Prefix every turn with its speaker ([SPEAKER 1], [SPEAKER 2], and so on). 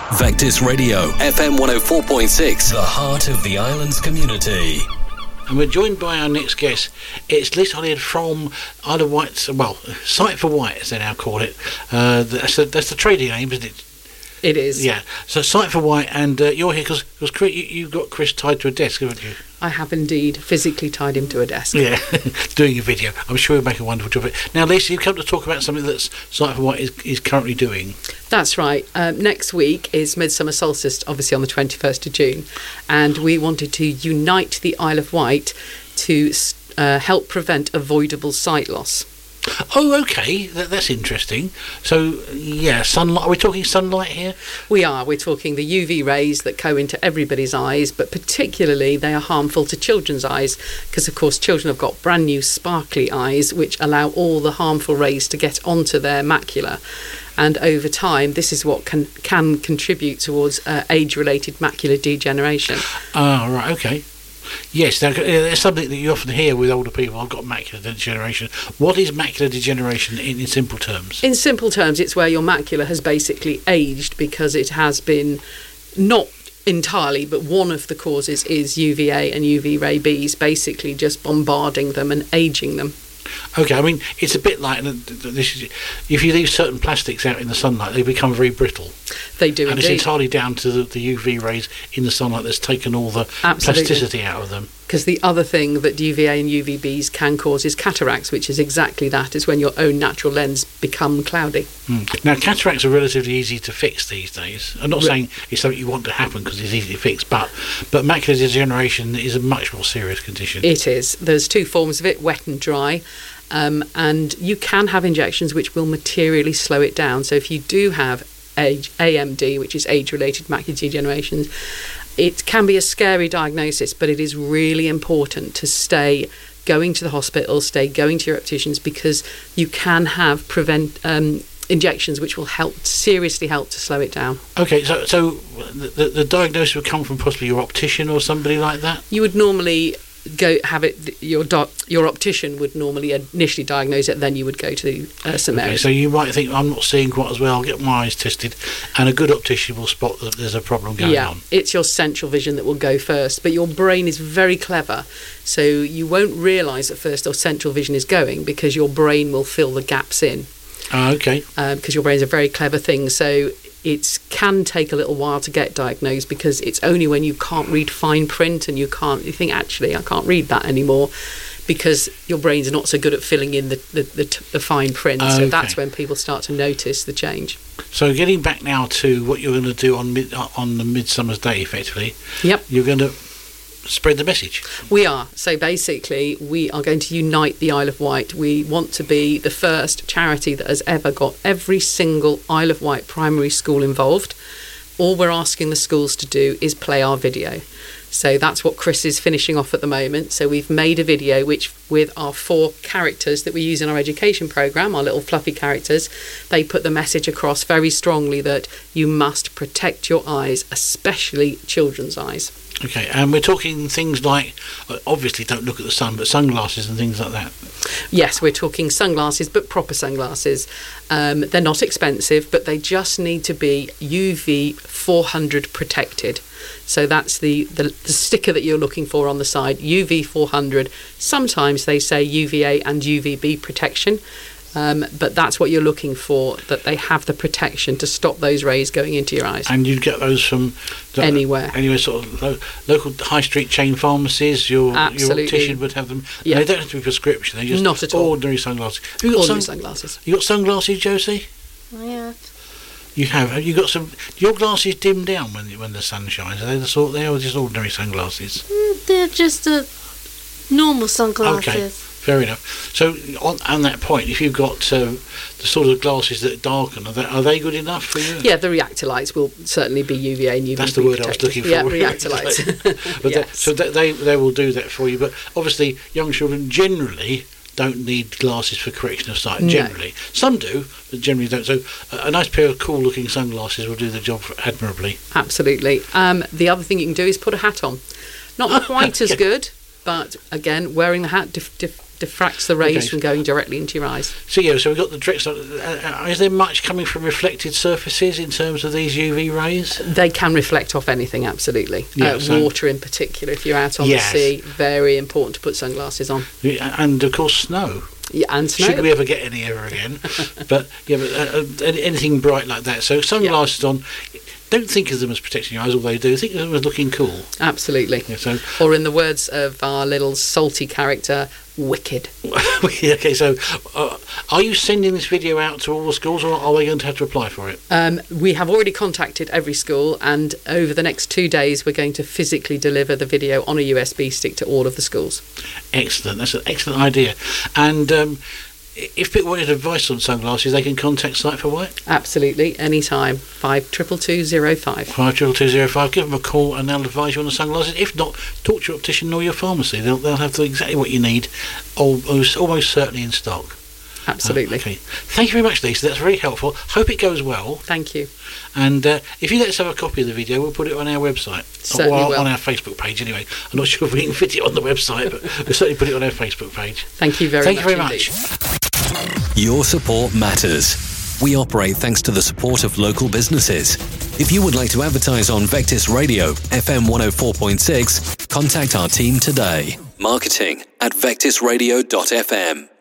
[SPEAKER 1] Vectis Radio, FM 104.6, the heart of the island's community.
[SPEAKER 2] And we're joined by our next guest. It's Liz Hollyhead from Isle of Wight, well, Sight for Wight as they now call it. That's the trading name, isn't it?
[SPEAKER 3] It is.
[SPEAKER 2] Yeah, so Sight for Wight, and you're here because you've got Chris tied to a desk, haven't you?
[SPEAKER 3] I have indeed physically tied him to a desk.
[SPEAKER 2] Yeah, doing a video. I'm sure he'll make a wonderful job of it. Now, Lisa, you've come to talk about something that Sight for Wight is currently doing.
[SPEAKER 3] That's right. Next week is Midsummer Solstice, obviously on the 21st of June, and we wanted to unite the Isle of Wight to help prevent avoidable sight loss.
[SPEAKER 2] Oh, okay, that's interesting. So, yeah, sunlight. Are we talking sunlight here?
[SPEAKER 3] We are. We're talking the UV rays that go into everybody's eyes, but particularly they are harmful to children's eyes because, of course, children have got brand new sparkly eyes which allow all the harmful rays to get onto their macula. And over time, this is what can contribute towards age-related macular degeneration.
[SPEAKER 2] Ah, right, okay. Yes, now, there's something that you often hear with older people. I've got macular degeneration. What is macular degeneration in simple terms? In
[SPEAKER 3] simple terms, it's where your macula has basically aged because it has been not entirely, but one of the causes is UVA and UV ray Bs basically just bombarding them and aging them.
[SPEAKER 2] Okay, I mean, it's a bit like if you leave certain plastics out in the sunlight, they become very brittle.
[SPEAKER 3] They do,
[SPEAKER 2] and
[SPEAKER 3] indeed.
[SPEAKER 2] It's entirely down to the UV rays in the sunlight that's taken all the plasticity out of them.
[SPEAKER 3] Because the other thing that UVA and UVBs can cause is cataracts, which is exactly that. It's when your own natural lens become cloudy.
[SPEAKER 2] Now, cataracts are relatively easy to fix these days. I'm not saying it's something you want to happen because it's easy to fix, but macular degeneration is a much more serious condition.
[SPEAKER 3] It is. There's two forms of it, wet and dry. And you can have injections which will materially slow it down. So if you do have AMD, which is age-related macular degeneration, it can be a scary diagnosis, but it is really important to stay going to the hospital, going to your opticians, because you can have injections which will seriously help to slow it down.
[SPEAKER 2] Okay, so the diagnosis would come from possibly your optician or somebody like that?
[SPEAKER 3] You would normally go have it. Your optician would normally initially diagnose it, then you would go to St Mary's.
[SPEAKER 2] So you might think, I'm not seeing quite as well, I'll get my eyes tested, and a good optician will spot that there's a problem going on.
[SPEAKER 3] Yeah, it's your central vision that will go first, but your brain is very clever, so you won't realise at first your central vision is going because your brain will fill the gaps in.
[SPEAKER 2] Okay.
[SPEAKER 3] Because your brain is a very clever thing, so it can take a little while to get diagnosed because it's only when you can't read fine print and you think, actually, I can't read that anymore, because your brain's not so good at filling in the fine print.
[SPEAKER 2] Okay.
[SPEAKER 3] So that's when people start to notice the change.
[SPEAKER 2] So getting back now to what you're going to do on the Midsummer's Day, effectively.
[SPEAKER 3] Yep.
[SPEAKER 2] You're going to spread the message.
[SPEAKER 3] We are. So basically, we are going to unite the Isle of Wight. We want to be the first charity that has ever got every single Isle of Wight primary school involved. All we're asking the schools to do is play our video. So that's what Chris is finishing off at the moment. So we've made a video which, with our 4 characters that we use in our education programme, our little fluffy characters, they put the message across very strongly that you must protect your eyes, especially children's eyes.
[SPEAKER 2] Okay, and we're talking things like, obviously don't look at the sun, but sunglasses and things like that.
[SPEAKER 3] Yes, we're talking sunglasses, but proper sunglasses. They're not expensive, but they just need to be UV 400 protected. So that's the sticker that you're looking for on the side, UV 400. Sometimes they say UVA and UVB protection. But that's what you're looking for, that they have the protection to stop those rays going into your eyes.
[SPEAKER 2] And you'd get those from
[SPEAKER 3] anywhere,
[SPEAKER 2] sort of local high street chain pharmacies. Your optician would have them.
[SPEAKER 3] Yeah.
[SPEAKER 2] They don't have to be prescription. They're just
[SPEAKER 3] not at all.
[SPEAKER 2] Ordinary sunglasses.
[SPEAKER 3] Sunglasses.
[SPEAKER 2] You got sunglasses, Josie?
[SPEAKER 4] I have.
[SPEAKER 2] You have. Have you got some? Do your glasses dim down when the sun shines? Are they the sort they are, or just ordinary sunglasses?
[SPEAKER 4] They're just normal sunglasses.
[SPEAKER 2] Okay. Fair enough. So on that point, if you've got the sort of glasses that darken, are they good enough for you?
[SPEAKER 3] Yeah, the reactor lights will certainly be UVA and UVB.
[SPEAKER 2] That's the word protected. I was looking for.
[SPEAKER 3] Yeah, reactor lights.
[SPEAKER 2] But
[SPEAKER 3] yes.
[SPEAKER 2] they will do that for you. But obviously, young children generally don't need glasses for correction of sight. Generally, some do, but generally don't. So a nice pair of cool-looking sunglasses will do the job admirably.
[SPEAKER 3] Absolutely. The other thing you can do is put a hat on. Not quite as good. But again, wearing the hat diffracts the rays
[SPEAKER 2] Okay.
[SPEAKER 3] from going directly into your eyes.
[SPEAKER 2] So we've got the direct. Is there much coming from reflected surfaces in terms of these UV rays?
[SPEAKER 3] They can reflect off anything, absolutely.
[SPEAKER 2] Yeah, so-
[SPEAKER 3] Water in particular, if you're out on
[SPEAKER 2] Yes.
[SPEAKER 3] the sea, very important to put sunglasses on.
[SPEAKER 2] And of course, snow.
[SPEAKER 3] Yeah, and snow.
[SPEAKER 2] Should we ever get any ever again? but anything bright like that. So sunglasses on. Don't think of them as protecting your eyes, although they do. Think of them as looking cool.
[SPEAKER 3] Absolutely.
[SPEAKER 2] Yeah, so,
[SPEAKER 3] Or in the words of our little salty character, wicked.
[SPEAKER 2] okay. So, are you sending this video out to all the schools, or are they going to have to apply for it?
[SPEAKER 3] We have already contacted every school, and over the next 2 days we're going to physically deliver the video on a USB stick to all of the schools.
[SPEAKER 2] Excellent. That's an excellent idea. And if people wanted advice on sunglasses, they can contact Sight for White.
[SPEAKER 3] Absolutely, anytime. 522205.
[SPEAKER 2] 52205. Give them a call and they'll advise you on the sunglasses. If not, talk to your optician or your pharmacy. They'll have exactly what you need, almost certainly in stock.
[SPEAKER 3] Absolutely.
[SPEAKER 2] Okay. Thank you very much, Lisa. That's very helpful. Hope it goes well.
[SPEAKER 3] Thank you.
[SPEAKER 2] And if you let us have a copy of the video, we'll put it on our website.
[SPEAKER 3] Certainly will.
[SPEAKER 2] On our Facebook page, anyway. I'm not sure if we can fit it on the website, but we'll certainly put it on our Facebook page.
[SPEAKER 3] Thank you very
[SPEAKER 2] Thank
[SPEAKER 3] much.
[SPEAKER 2] you very
[SPEAKER 3] indeed.
[SPEAKER 2] much.
[SPEAKER 1] Your support matters. We operate thanks to the support of local businesses. If you would like to advertise on Vectis Radio, FM 104.6, contact our team today. Marketing@vectisradio.fm.